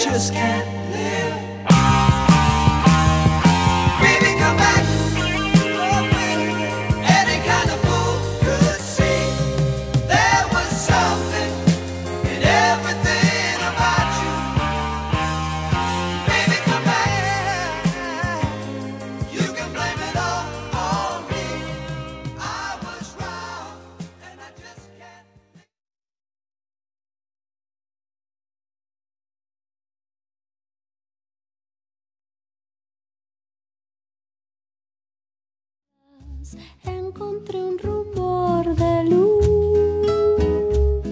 just can't live. Baby, come back. Oh, baby. Any kind of fool could see there was something in everything about you. Baby, come back. You can blame it all on me. I was wrong, and I just can't. Encontré un rumor de luz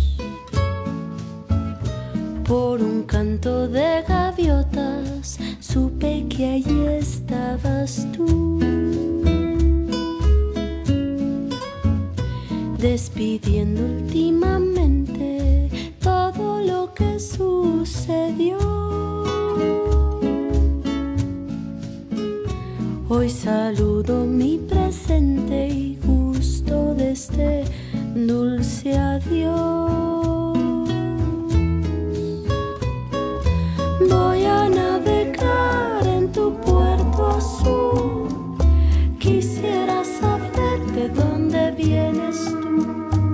por un canto de gaviotas, supe que allí estabas tú, despidiendo últimamente todo lo que sucedió. Hoy saludo mi presente y gusto de este dulce adiós. Voy a navegar en tu puerto azul. Quisiera saber de dónde vienes tú.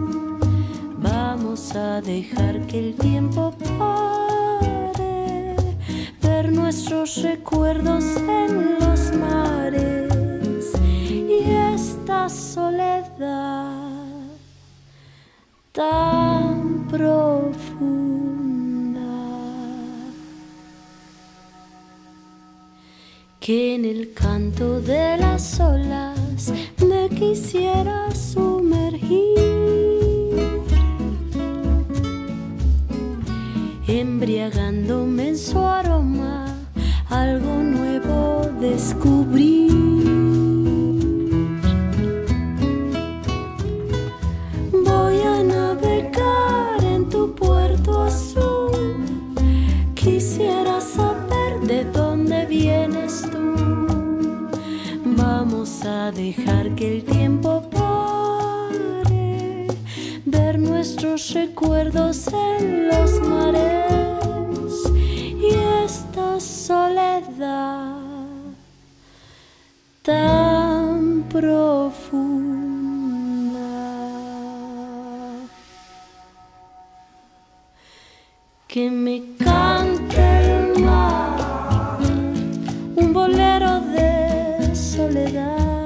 Vamos a dejar que el tiempo pare, ver nuestros recuerdos en los mares y esta soledad tan profunda que en el canto de las olas me quisiera sumergir, embriagándome en su aroma, algo nuevo descubrir. Voy a navegar en tu puerto azul. Quisiera saber de dónde vienes tú. Vamos a dejar que el tiempo pare, ver nuestros recuerdos en los mares y esta soledad tan profunda que me cante el mar, un bolero de soledad,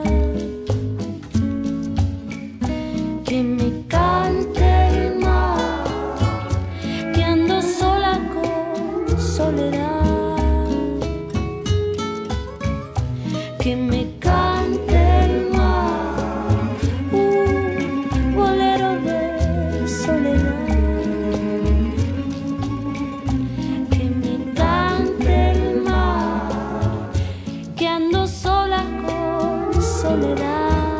que me cante el mar, que ando sola con soledad, que me cante el mar, un bolero de soledad, que me cante el mar, que ando sola con soledad.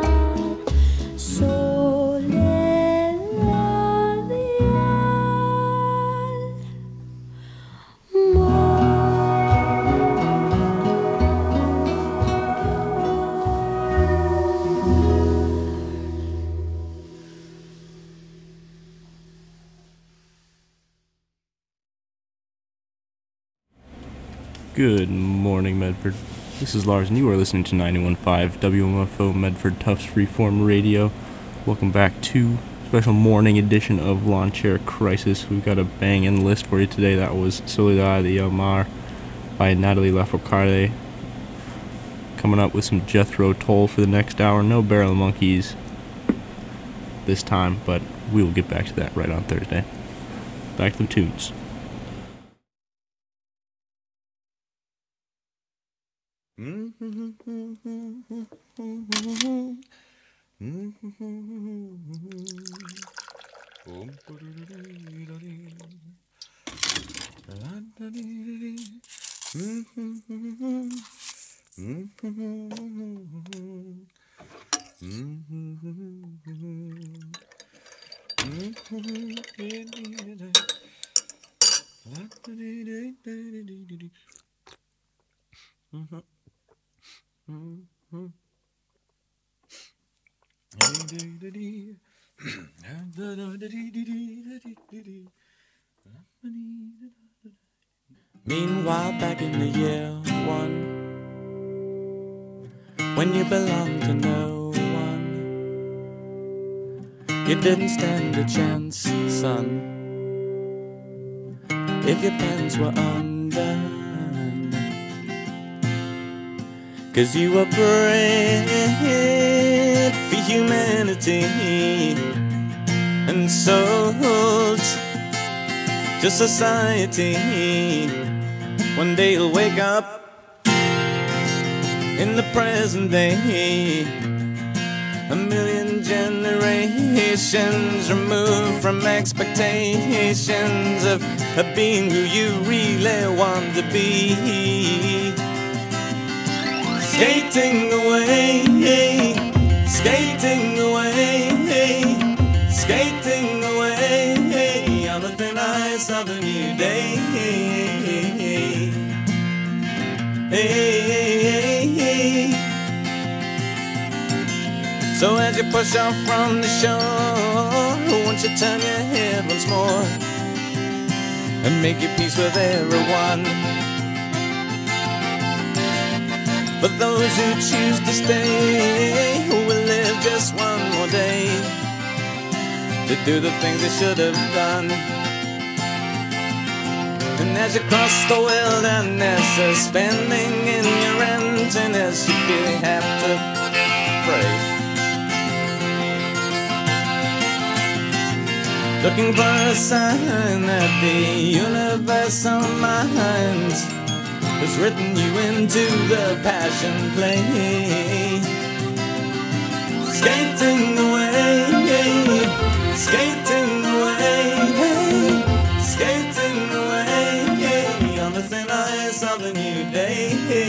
Good morning, Medford. This is Lars, and you are listening to 91.5 WMFO Medford Tufts Freeform Radio. Welcome back to a special morning edition of Lawn Chair Crisis. We've got a banging list for you today. That was Soledad de Mar by Natalie Lafourcade. Coming up with some Jethro Tull for the next hour. No Barrel Monkeys this time, but we will get back to that right on Thursday. Back to the tunes. Meanwhile, back in the year one, when you belonged to no one, you didn't stand a chance, son, if your pants were undone. 'Cause you were bred for humanity and sold to society. One day you'll wake up in the present day, a million generations removed from expectations of being who you really want to be. Skating away, skating away, skating away on the thin ice of a new day. So as you push off from the shore, won't you turn your head once more and make your peace with everyone? For those who choose to stay, who will live just one more day to do the things they should have done. And as you cross the wilderness, suspending in your emptiness, you feel you have to pray, looking for a sign that the universal mind has written you into the passion play. Skating away, skating away, skating away on the thin ice of a new day.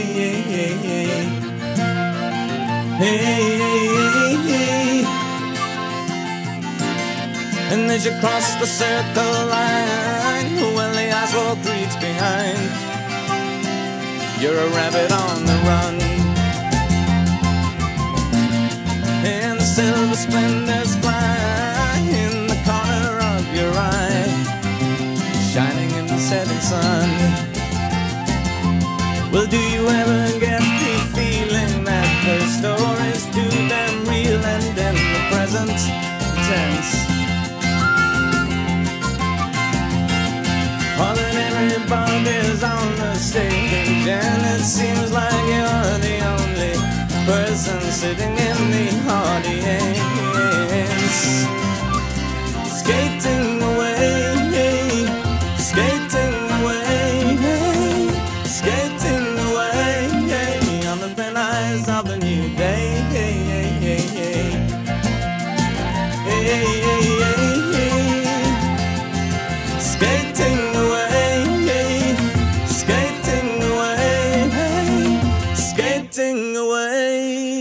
And as you cross the circle line, when the asphalt creaks behind, you're a rabbit on the run, and the silver splendors fly in the corner of your eye, shining in the setting sun. Well, do you ever get the feeling that the story's too damn real and in the present tense? All that everybody's on the stage, and it seems like you're the only person sitting in the audience. Skating away, skating away, skating away on the thin ice of a new day. Skating away, skating away, skating away.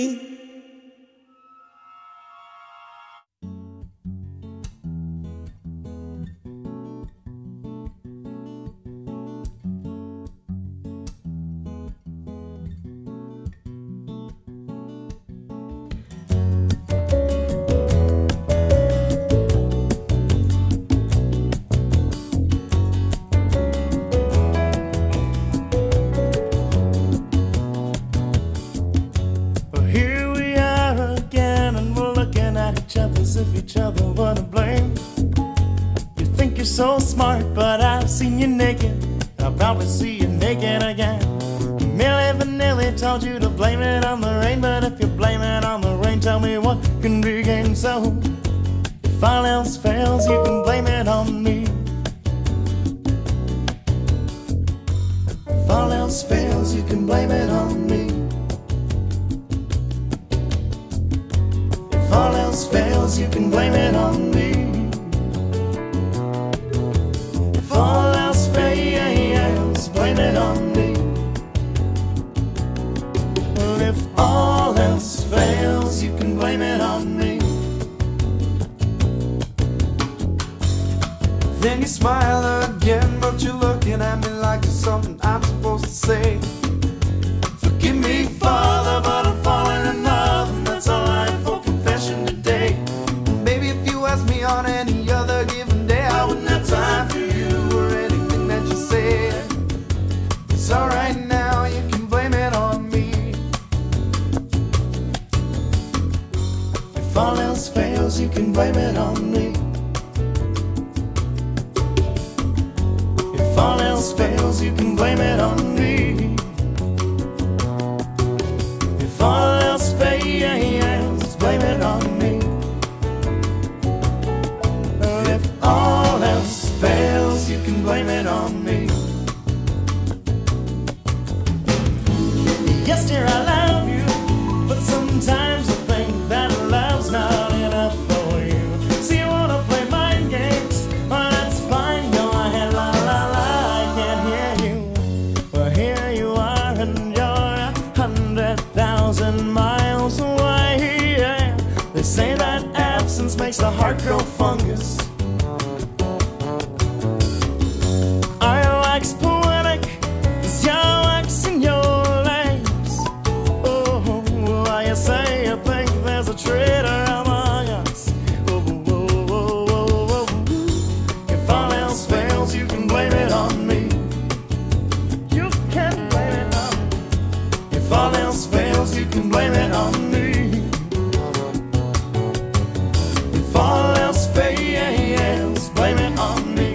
As if each other were to blame. You think you're so smart, but I've seen you naked. I'll probably see you naked again. Milli Vanilli told you to blame it on the rain, but if you blame it on the rain, tell me what can be gained. So if all else fails, you can blame it on me. If all else fails, you can blame it on me. If all else fails, you can blame it on me. If all else fails, blame it on me. Well, if all else fails, you can blame it on me. Then you smile again, but you're looking at me like there's something I'm supposed to say. Forgive me, Father, but I'm falling in love, and that's all right for confession today. And baby, if you ask me on any other given day, I wouldn't have time for you or anything that you said. else fails, you can blame it on me. If all else fails, you can blame it on me. If all else fails, blame it on me. If all else fails, you can blame it on me. Yes, dear, I love you, but sometimes I think that love's not enough for you. See, you wanna play mind games? Well, that's fine, go ahead, la la la, I can't hear you. Well, here you are and you're 100,000 miles away. Yeah. They say that absence makes the heart grow fungus. I wax poetic, 'cause you're waxing your legs. Oh, why you say you think there's a traitor among us? Oh, oh, oh, oh, oh. If all else fails, you can blame it on me. You can blame it on me. If all else fails, you can blame it on me. If all else fails, blame it on me.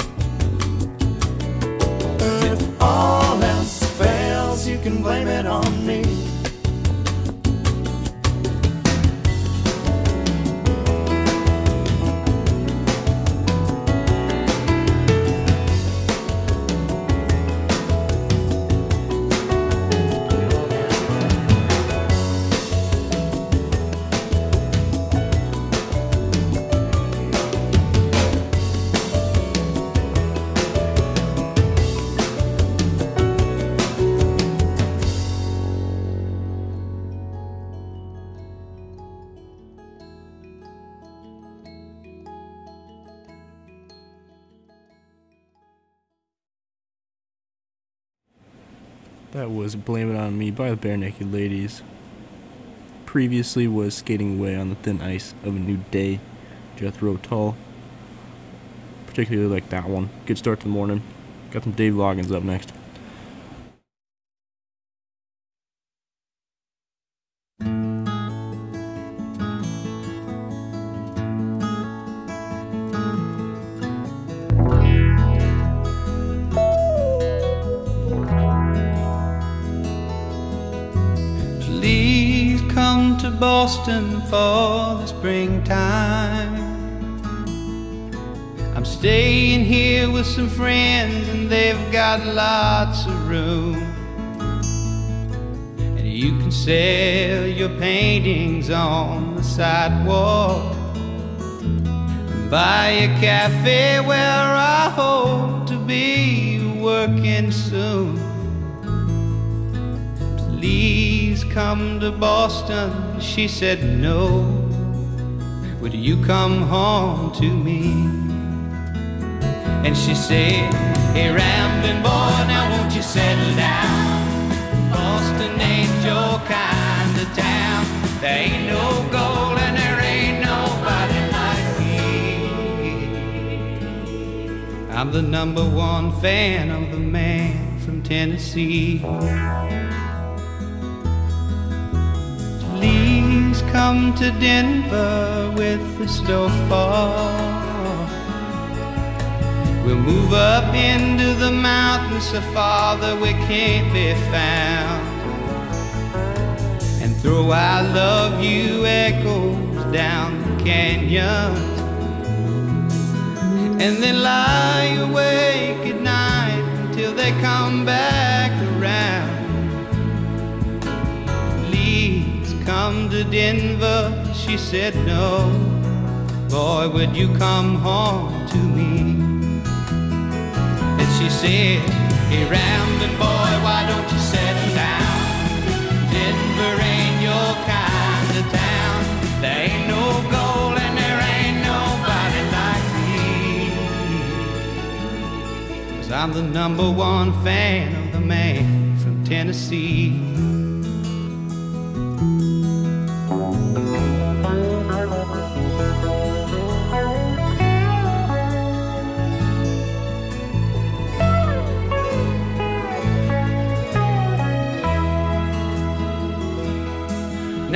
If all else fails, you can blame it on me. That was Blame It On Me by the Bare Naked Ladies. Previously was Skating Away on the Thin Ice of a New Day, Jethro Tull. Particularly like that one. Good start to the morning. Got some Dave Loggins up next. Please come to Boston for the springtime. I'm staying here with some friends and they've got lots of room. And you can sell your paintings on the sidewalk and buy a cafe where I hope to be working soon. Please come to Boston. She said no. Would you come home to me? And she said, hey rambling boy, now won't you settle down? Boston ain't your kind of town. There ain't no gold and there ain't nobody like me. I'm the #1 fan of the man from Tennessee. Please come to Denver with the snowfall. We'll move up into the mountains so far that we can't be found, and throw I love you echoes down the canyons, and then lie awake at night until they come back around. Please come to Denver. She said no. Boy, would you come home to me? And she said, hey rambling boy, why don't you settle down? Denver ain't your kind of town. There ain't no gold and there ain't nobody like me. 'Cause I'm the #1 fan of the man from Tennessee.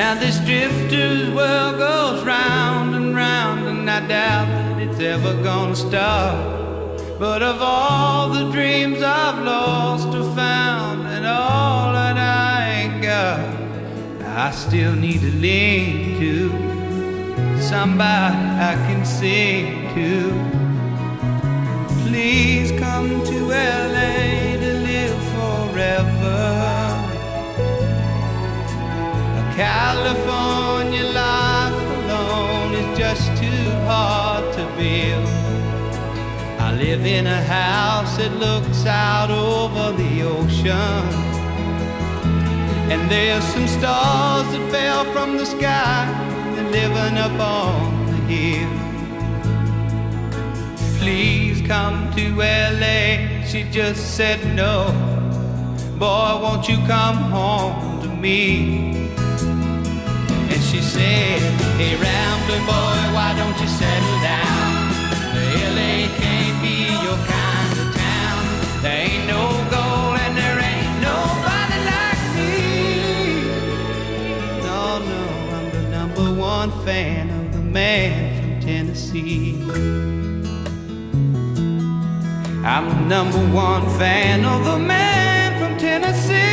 Now this drifter's world goes round and round, and I doubt that it's ever gonna stop. But of all the dreams I've lost or found, and all that I ain't got, I still need to lean to somebody I can sing to. Please come to LA to live forever. A California life alone is just too hard to build. I live in a house that looks out over the ocean, and there's some stars that fell from the sky and living up on the hill. Please come to LA, she just said no. Boy, won't you come home to me? And she said, hey, rambling boy, why don't you settle down? LA can't be your kind of town. There ain't no gold and there ain't nobody like me. No, no, I'm the #1 fan of the man from Tennessee. I'm the #1 fan of the man from Tennessee.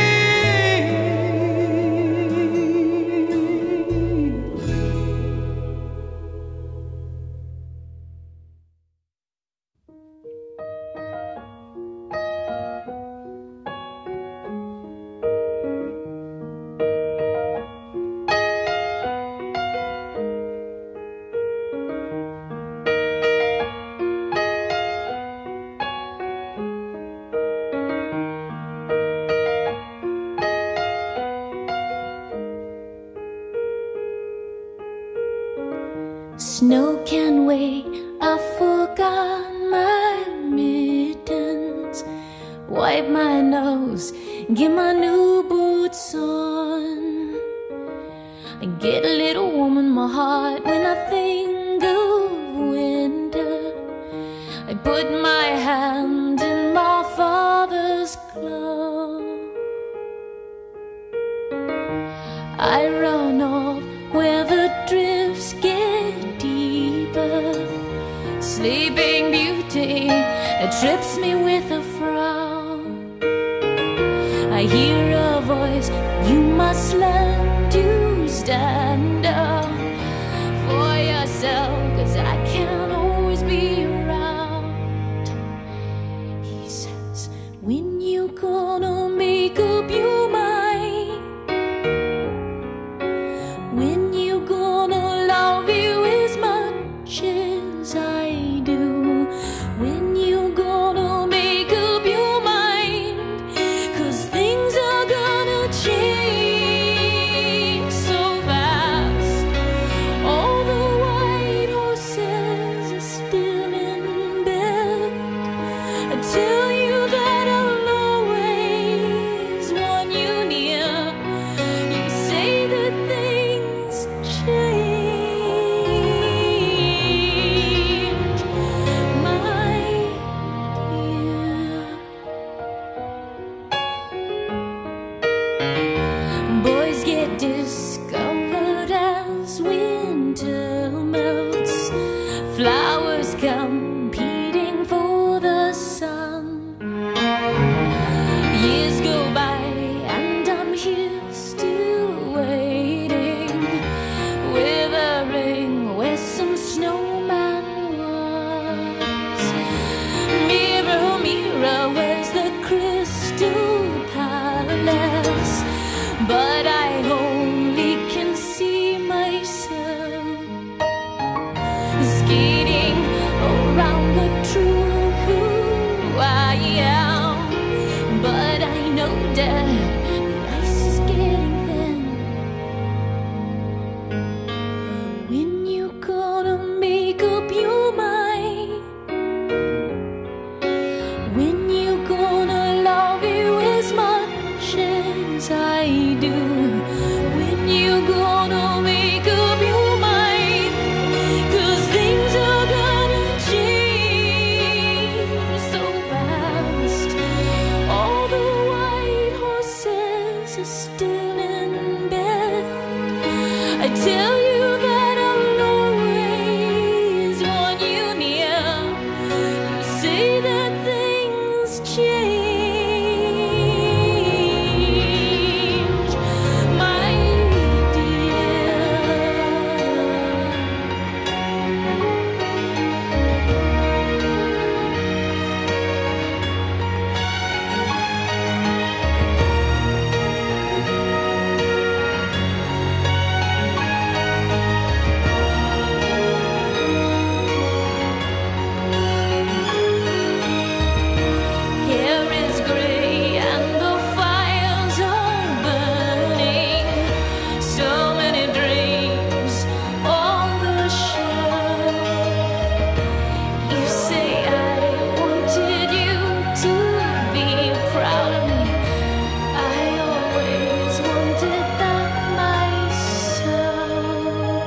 Snow can wait, I forgot my mittens. Wipe my nose, get my new boots on. I get a little warm in my heart when I think of winter. I put my hand in my father's glove. I run off where the drifts get deeper. Sleeping Beauty, it trips me with a frown. I hear a voice, you must learn to stand up for yourself, 'cause I can't always be around. He says, when you gonna make up your mind? When you gonna love you as much as I do? When you gonna make up your mind? 'Cause things are gonna change so fast. All the white horses are still in bed. I tell you that I'll always want you near. You say that things I tell you that I'll always want you near. You say that things change, my dear. Hair is gray and the fires are burning. So many dreams on the shelf. You say I wanted you to be proud of me. I always wanted that myself.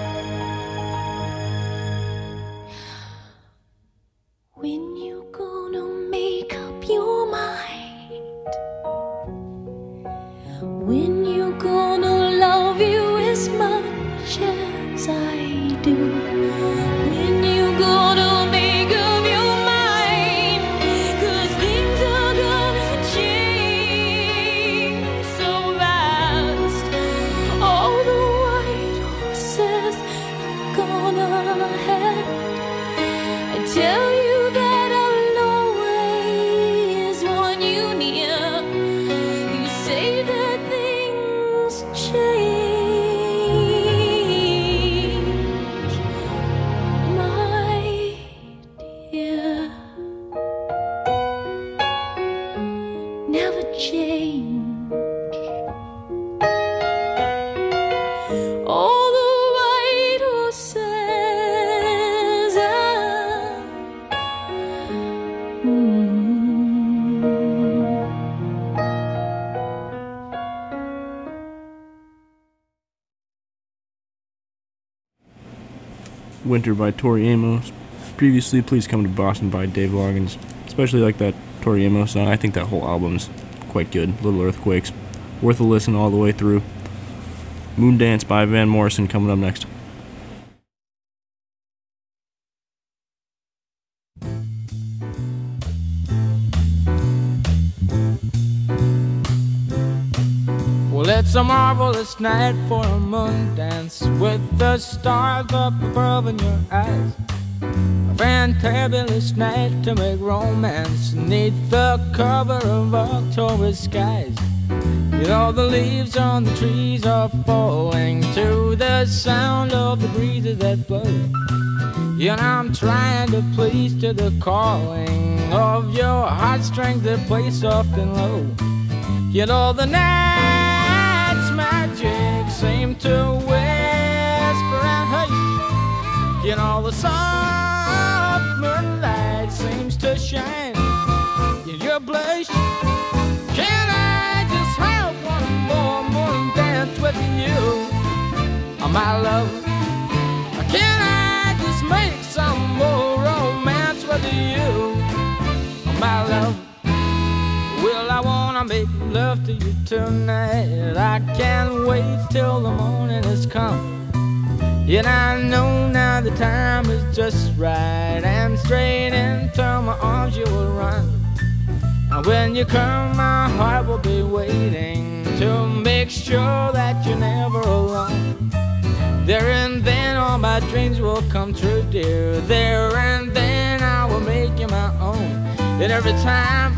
When you gonna make up your mind? When you gonna love you as much as I do? When you gonna make up your mind? 'Cause things are gonna change so fast. All the white horses have gone ahead. I tell you that I'll always want you near. You say that things change, my dear. Never change. All the white horses Winter by Tori Amos. Previously, Please Come to Boston by Dave Loggins. Especially like that Tori Amos song. I think that whole album's quite good. Little Earthquakes. Worth a listen all the way through. Moondance by Van Morrison coming up next. Well, it's a marvelous night for a moon dance with the stars up above in your eyes. A fantabulous night to make romance neath the cover of October skies. You know the leaves on the trees are falling to the sound of the breezes that blow. You know I'm trying to please to the calling of your heartstrings that play soft and low. You know the night's magic seem to whisper and hush. You know the soft moonlight seems to shine in your blush. Can I just have one more moon dance with you, oh, my love? Can I just make some more romance with you, oh, my love? Well, I wanna make love to you tonight. I can't wait till the morning has come. And I know now the time is just right, and straight into my arms you will run. And when you come, my heart will be waiting to make sure that you're never alone. There and then all my dreams will come true, dear. There and then I will make you my own. And every time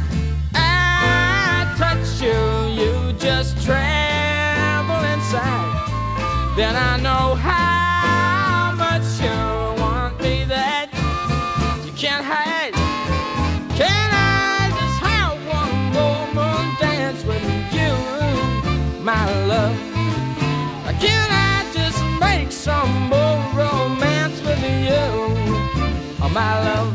I touch you, you just tremble inside. Then I know how much you want me that you can't hide. Can I just have one more moon dance with you, my love? Can I just make some more romance with you, oh, my love?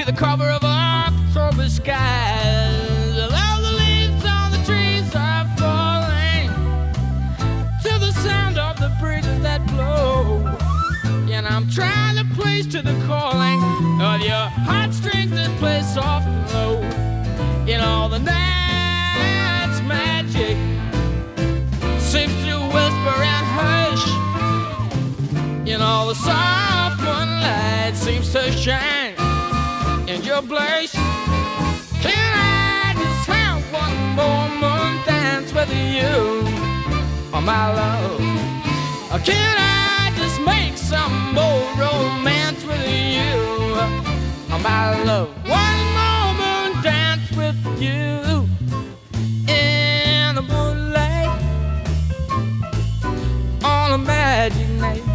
be the cover of October skies. All the leaves on the trees are falling to the sound of the breezes that blow. And I'm trying to place to the calling of your heartstrings that play soft and low. In all the night's magic seems to whisper and hush. In all the soft moonlight seems to shine in your blush. Can I just have one more moon dance with you, oh my love? Or can I just make some more romance with you, oh my love? One more moon dance with you in the moonlight on a magic night.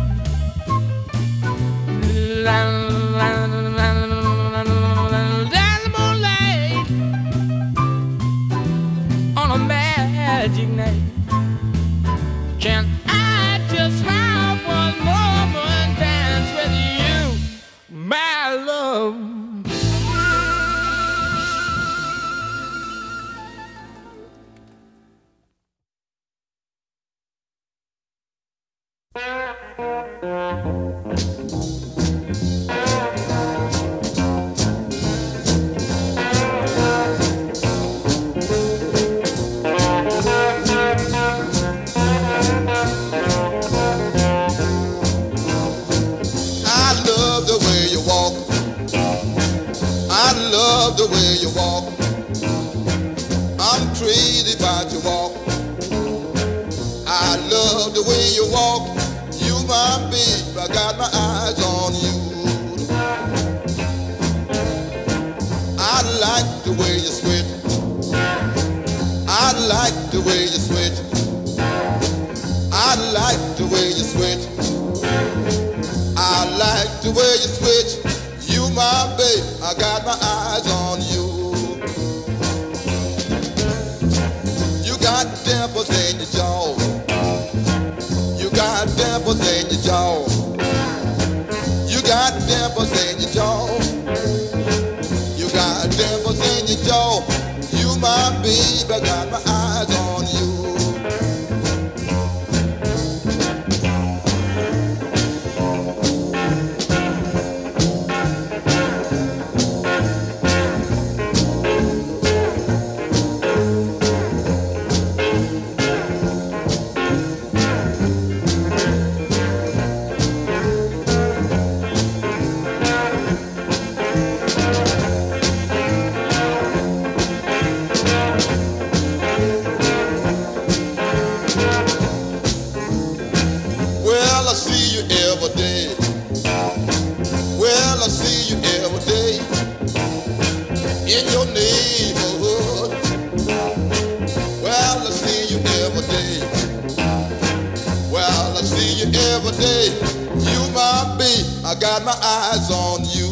On a magic night. Can I just have one moment dance with you, my love? The way you walk, I'm crazy about your walk. I love the way you walk. You my babe, I got my eyes on you. I like the way you switch. I like the way you switch. I like the way you switch. I like the way you switch. You my babe, I got my eyes on you. You got dimples in your jaw. You got dimples in your jaw. You got dimples in your jaw. You got dimples in your jaw. You my babe, I got my eyes on you. In your neighborhood, well, I see you every day. Well, I see you every day. You my babe, I got my eyes on you.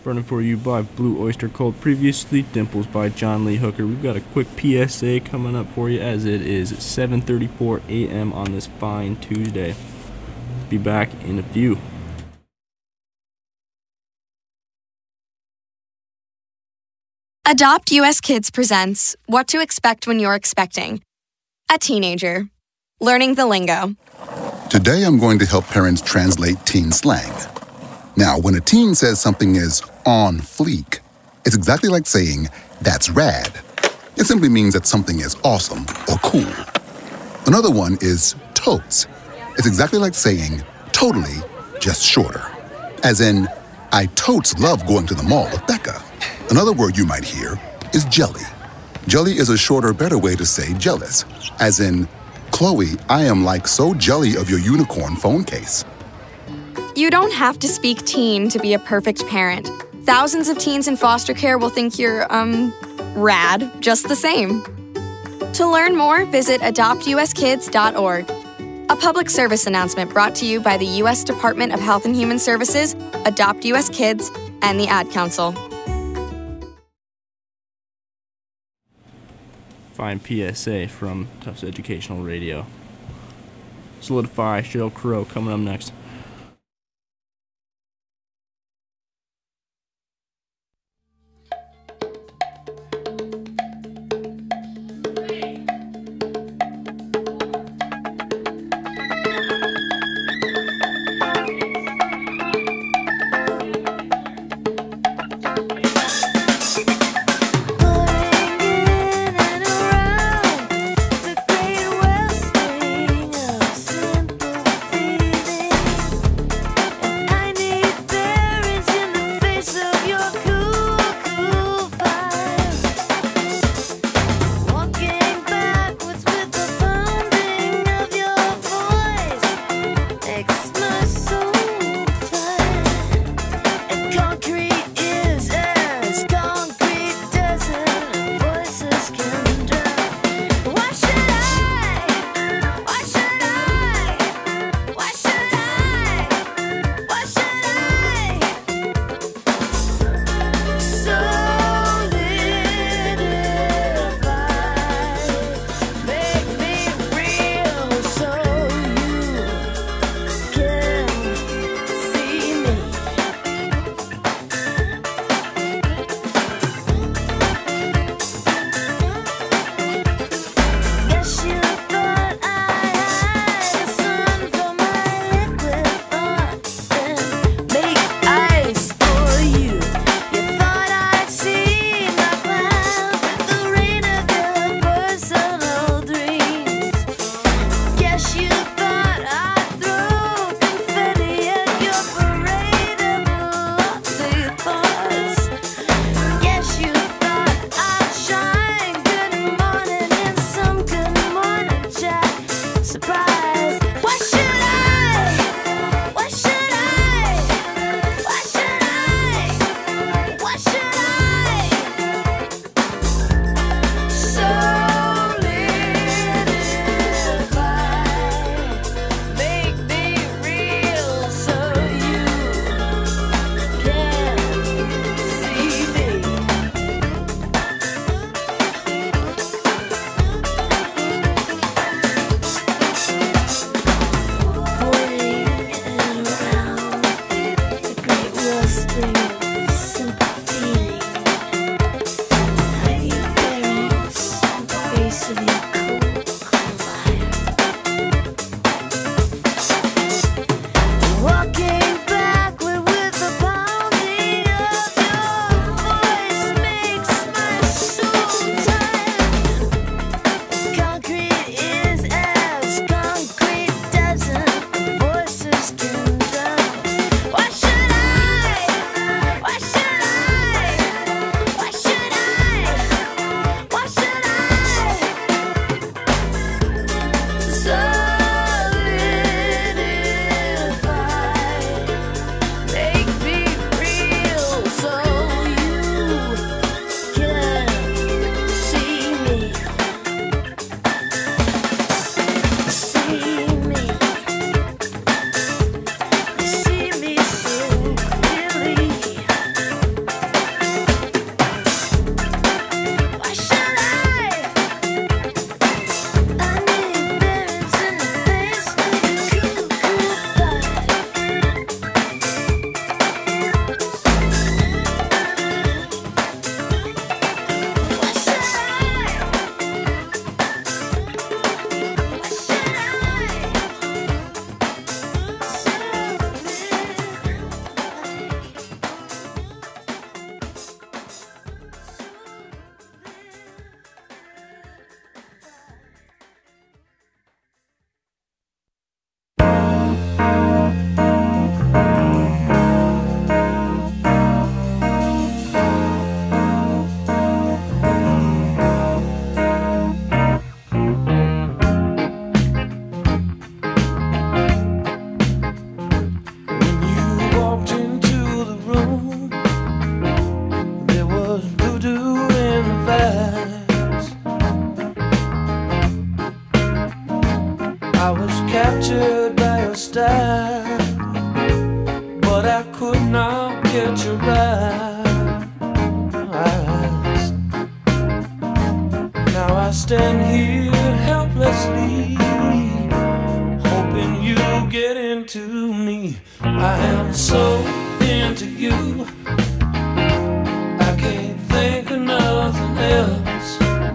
Running for you by Blue Oyster Cult. Previously, Dimples by John Lee Hooker. We've got a quick PSA coming up for you as it is 7:34 a.m. on this fine Tuesday. Be back in a few. Adopt US Kids presents What to Expect When You're Expecting a Teenager. Learning the lingo. Today I'm going to help parents translate teen slang. Now, when a teen says something is on fleek, it's exactly like saying, that's rad. It simply means that something is awesome or cool. Another one is totes. It's exactly like saying, totally, just shorter. As in, I totes love going to the mall with Becca. Another word you might hear is jelly. Jelly is a shorter, better way to say jealous. As in, Chloe, I am like so jelly of your unicorn phone case. You don't have to speak teen to be a perfect parent. Thousands of teens in foster care will think you're, rad just the same. To learn more, visit adoptuskids.org. A public service announcement brought to you by the U.S. Department of Health and Human Services, Adopt U.S. Kids, and the Ad Council. Fine PSA from Tufts Educational Radio. Solidify, Sheryl Crow coming up next. stand here helplessly, hoping you get into me. I am so into you, I can't think of nothing else.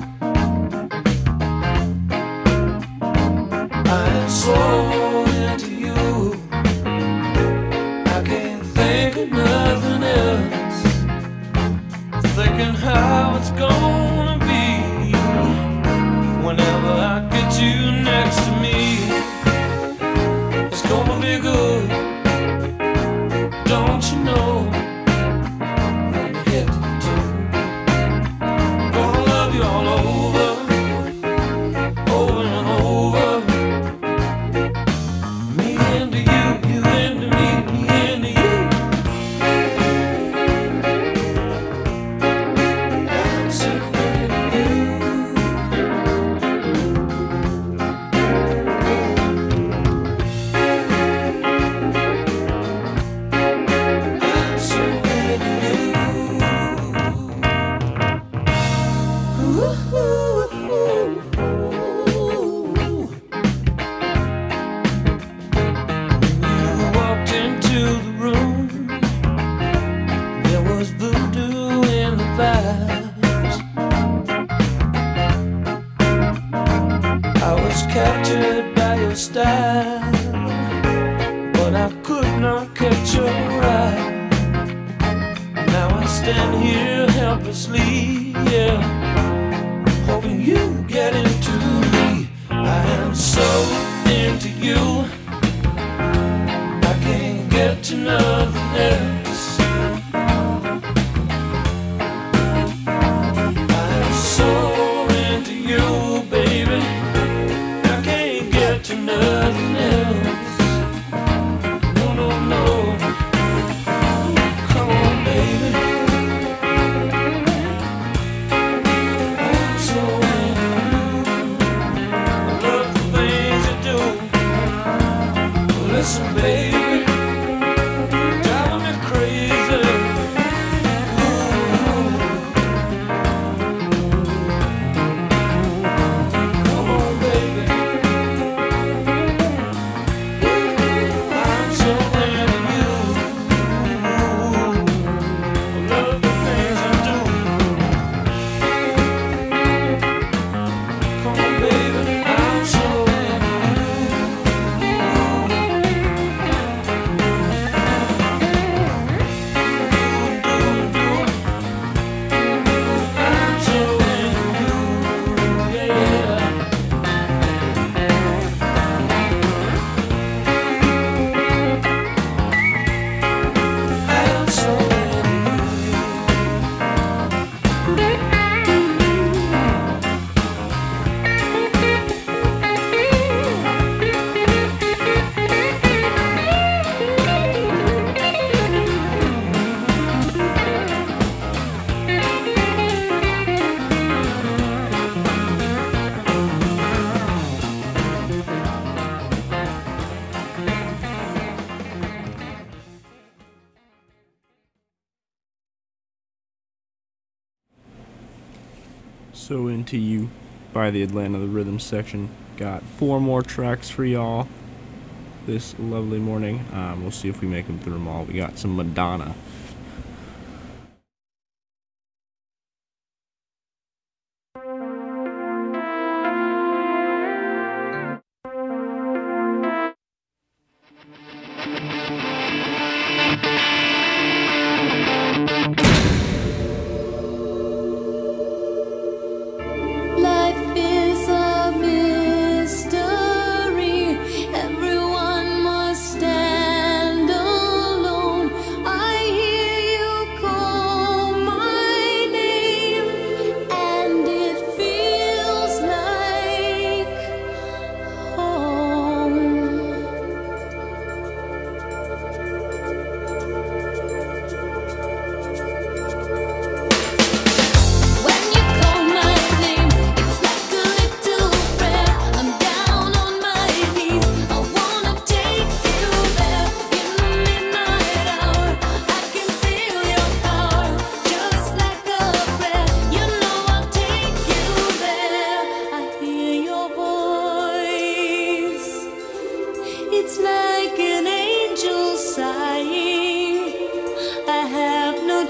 I am so into you, I can't think of nothing else. Thinking how it's gonna be whenever I get you next to me. It's gonna be good, don't you know? From head to toe, gonna love you all over, over and over. Me into you, you into me, me into you. I'm so into you. I'm so into you. Ooh. You walked into the room, there was voodoo in the vibes. I was captured by your style, but I could not catch your eye. Now I stand here helplessly, yeah, hoping you get into me. I am so into you, I can't get to nothing else. I am so into you, baby, I can't get to nothing else. No, no, no. Come on, baby. I'm so into you. I love the things you do. Listen, baby, driving me crazy. Ooh. Come on, baby. I'm so into you. I love the things you do. Come on, baby. I'm so into I'm so into you, yeah. I'm so So Into You by the Atlanta The Rhythm Section. Got 4 more tracks for y'all this lovely morning. We'll see if we make them through them all. We got some Madonna. Life is a mystery. Everyone must stand alone. I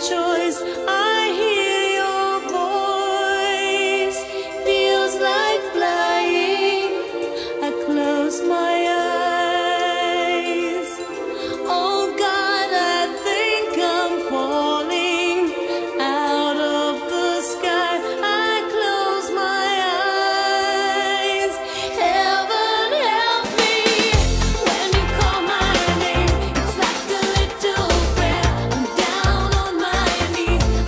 choice. I hear your voice. Feels like flying. I close my eyes. Oh God, I think I'm falling out of the sky. I close my eyes. Heaven help me when you call my name. It's like a little prayer. I'm down on my knees.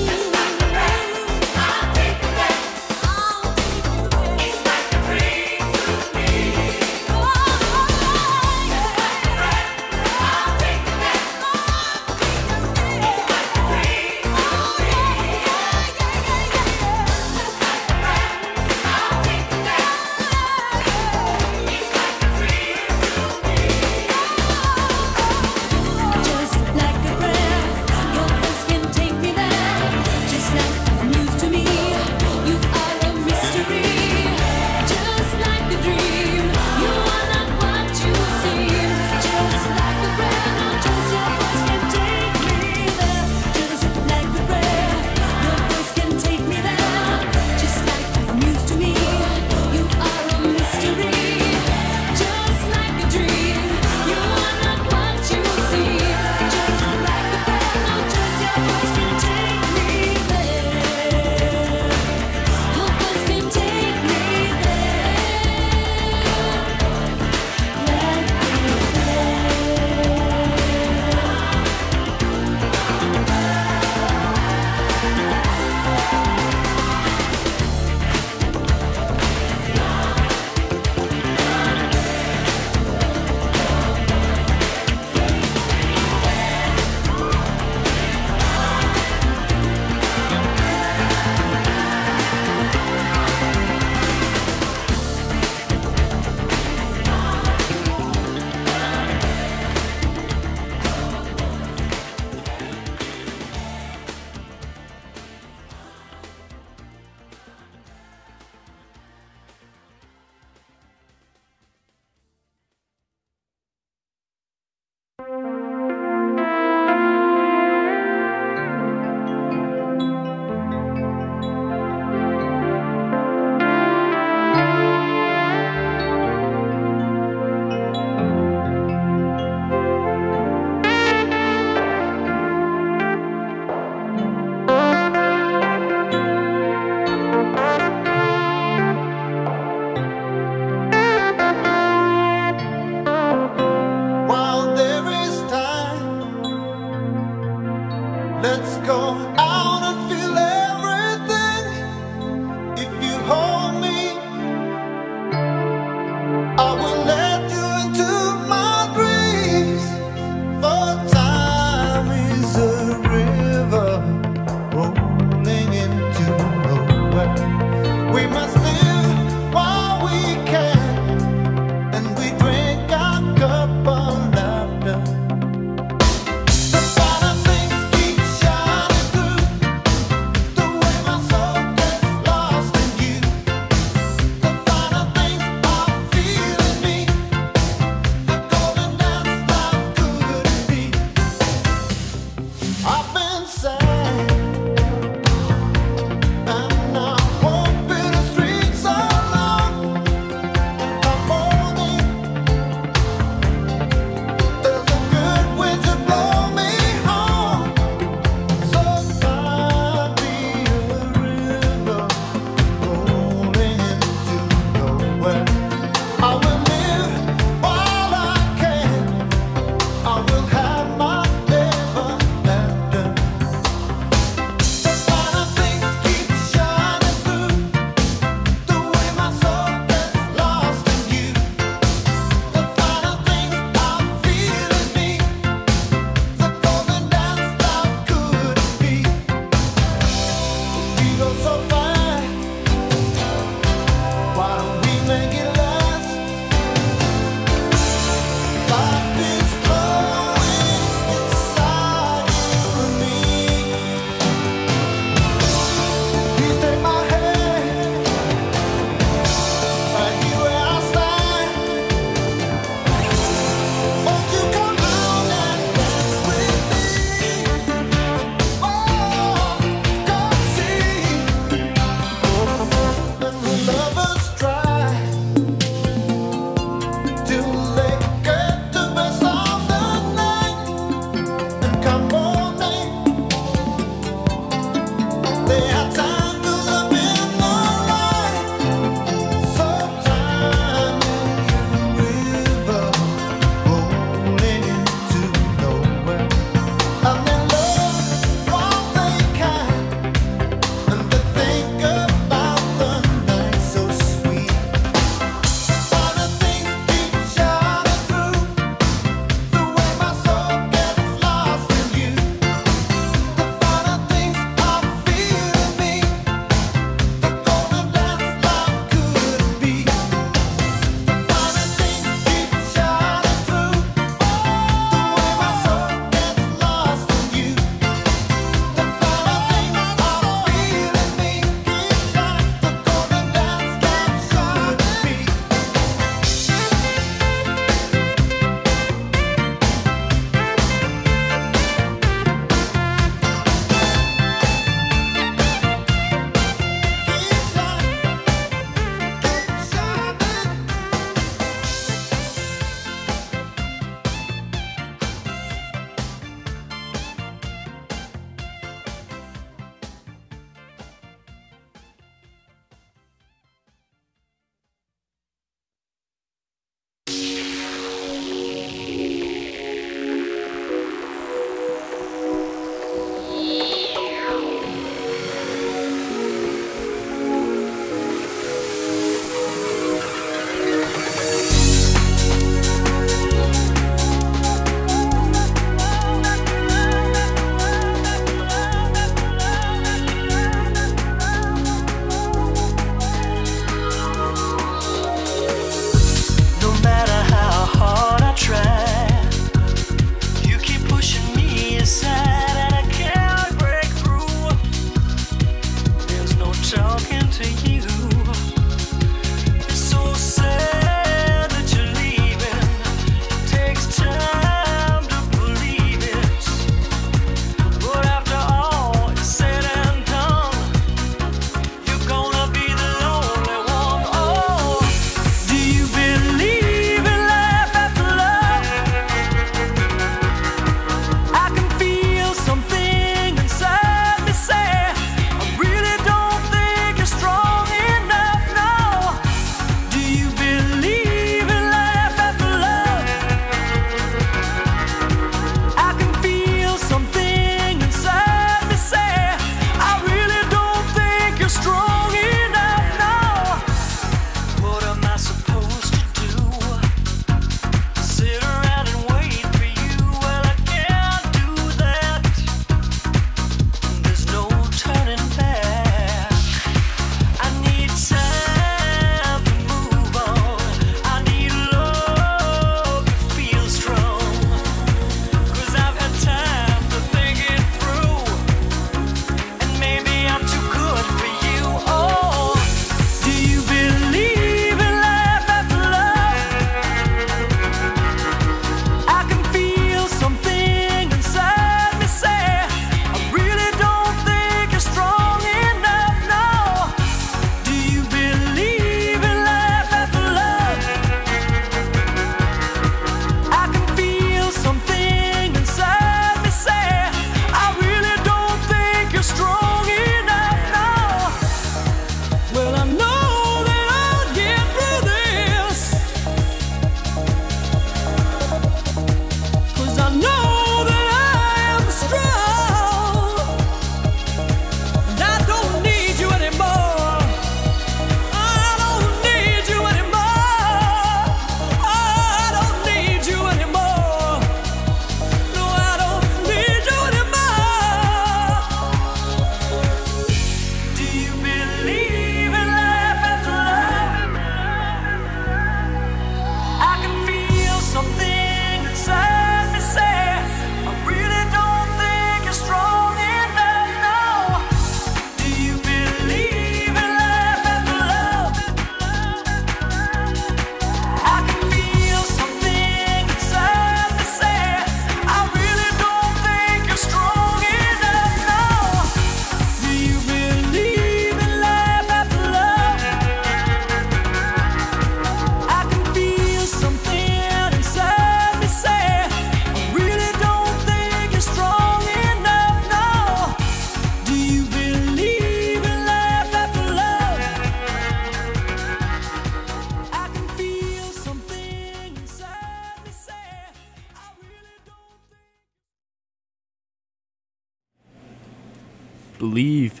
Believe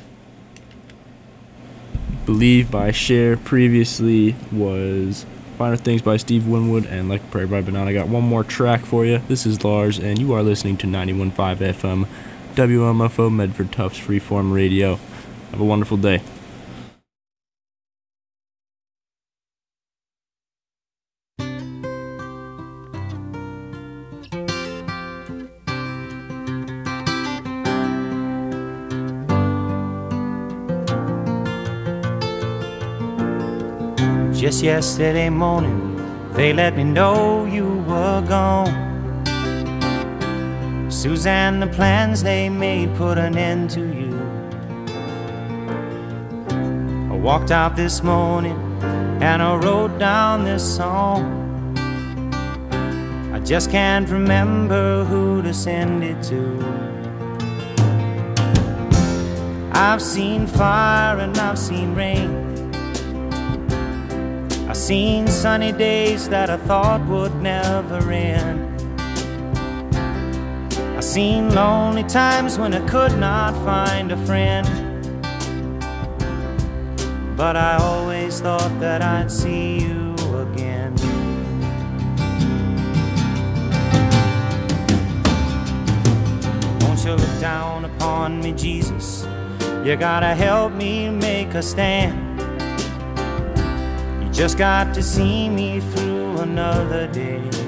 by Cher. Previously was Finer Things by Steve Winwood and Like a Prayer by Banana. I got one more track for you. This is Lars, and you are listening to 91.5 FM, WMFO Medford Tufts Freeform Radio. Have a wonderful day. Just yesterday morning, they let me know you were gone. Suzanne, the plans they made put an end to you. I walked out this morning and I wrote down this song. I just can't remember who to send it to. I've seen fire and I've seen rain. I've seen sunny days that I thought would never end. I've seen lonely times when I could not find a friend. But I always thought that I'd see you again. Won't you look down upon me, Jesus? You gotta help me make a stand. Just got to see me through another day.